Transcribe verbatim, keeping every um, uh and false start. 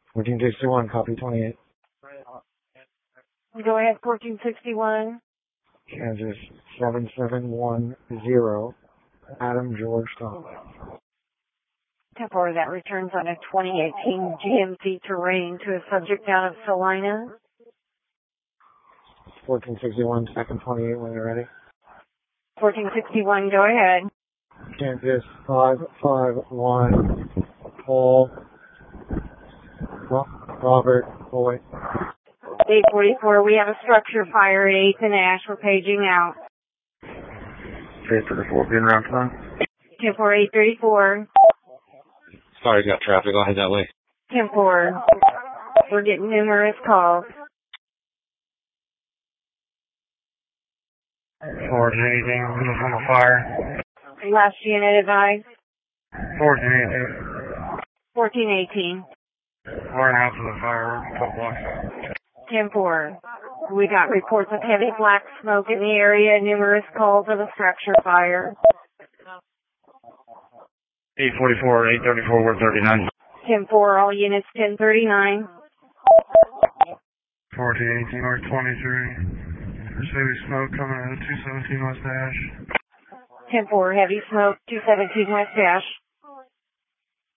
fourteen sixty-one, copy twenty-eight. Go ahead, fourteen sixty-one. Kansas seven seven one zero, Adam George Thomas. ten four, that returns on a twenty eighteen G M C Terrain to a subject out of Salina. fourteen sixty-one, second twenty-eight when you're ready. fourteen sixty-one, go ahead. Kansas five five one, Paul, Robert, Boy. eight forty-four, we have a structure fire at eighth and Ash. We're paging out. eight thirty-four, being around time. ten four, eight thirty-four. Sorry, got traffic. I'll head that way. ten four, we're getting numerous calls. fourteen eighteen, from a fire. Last unit advised. fourteen eighteen. fourteen eighteen. We're in house of the fire. Couple blocks. ten four, we got reports of heavy black smoke in the area, numerous calls of a structure fire. eight forty-four, eight thirty-four, we're thirty-nine. ten four, all units ten thirty-nine. fourteen eighteen, we're twenty-three. There's heavy smoke coming out of two seventeen West Ash. ten four, heavy smoke, two seventeen West Ash.